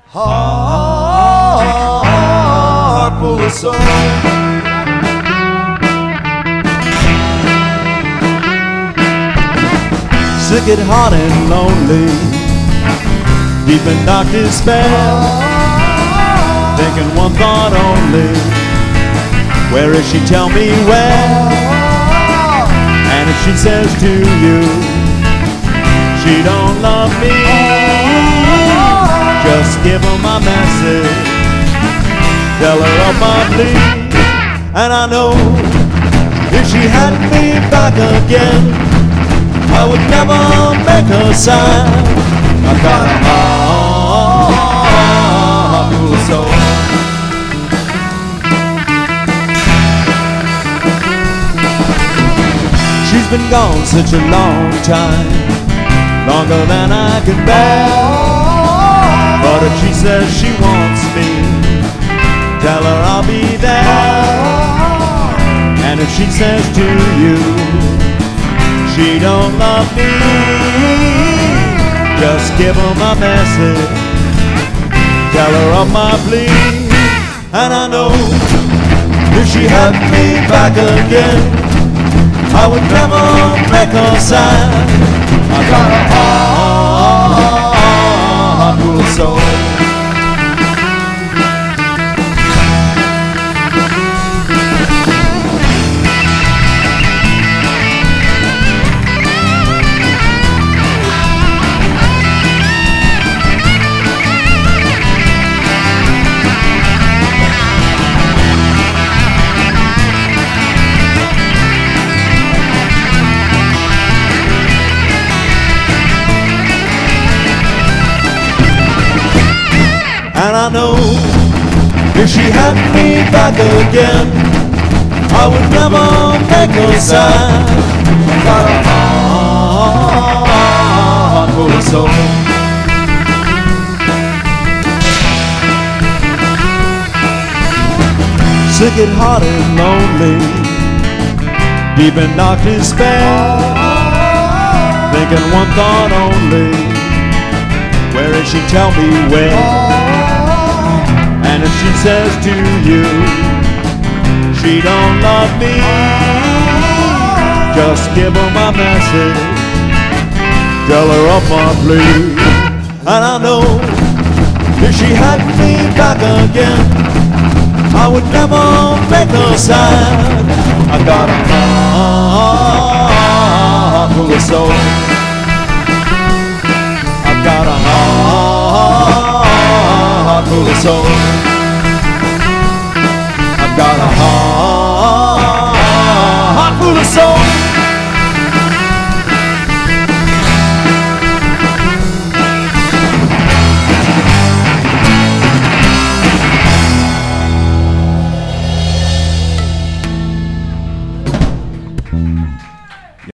heart full of soul. Sick at heart and lonely, deep in dark despair, thinking one thought only, where is she, tell me where? And if she says to you she don't love me, just give her my message, tell her of my plea. And I know if she had me back again, I would never make her sign. I got a heart full of soul. She's been gone such a long time, longer than I can bear. But if she says she wants me, tell her I'll be there. And if she says to you she don't love me, just give her my message, tell her of my plea. And I know if she had me back again, I would never make her sad. I got a heart full of soul. And I know if she had me back again, I would never make her sad. I got a heart full of soul. Sick at heart and lonely, deep in dark despair, thinking one thought only, where is she, tell me where? And if she says to you she don't love me, just give her my message, tell her of my plea. And I know if she had me back again, I would never make her sad. I got a heart full of soul. I got a heart full of soul. I've got a heart full of soul.